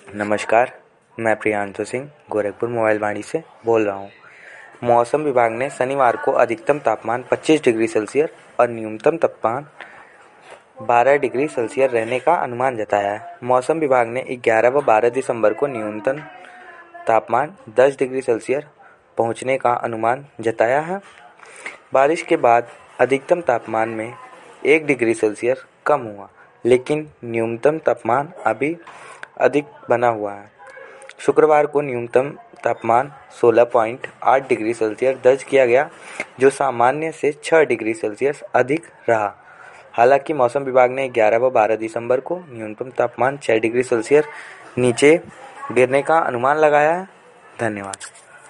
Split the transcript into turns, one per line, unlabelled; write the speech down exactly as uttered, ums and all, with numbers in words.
नमस्कार, मैं प्रियांशु सिंह गोरखपुर मोबाइल वाणी से बोल रहा हूँ। मौसम विभाग ने शनिवार को अधिकतम तापमान पच्चीस डिग्री सेल्सियस और न्यूनतम तापमान बारह डिग्री सेल्सियस रहने का अनुमान जताया है। मौसम विभाग ने ग्यारह व बारह दिसंबर को न्यूनतम तापमान दस डिग्री सेल्सियस पहुंचने का अनुमान जताया है। बारिश के बाद अधिकतम तापमान में एक डिग्री सेल्सियस कम हुआ, लेकिन न्यूनतम तापमान अभी अधिक बना हुआ है। शुक्रवार को न्यूनतम तापमान सोलह पॉइंट आठ डिग्री सेल्सियस दर्ज किया गया, जो सामान्य से छह डिग्री सेल्सियस अधिक रहा। हालांकि मौसम विभाग ने ग्यारह व बारह दिसंबर को न्यूनतम तापमान छह डिग्री सेल्सियस नीचे गिरने का अनुमान लगाया है। धन्यवाद।